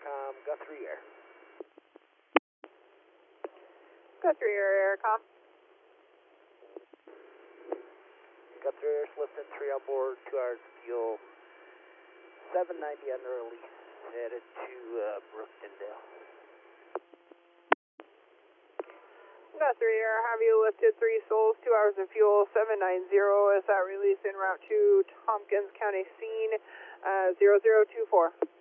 Guthrie Air. Guthrie Air, Aircom. Guthrie Air, Slipton 3 on board, 2 hours of fuel, 790 on the release, headed to Brooktondale. Guthrie Air, have you lifted 3 souls, 2 hours of fuel, 790 is that release en route to Tompkins County scene, 0024.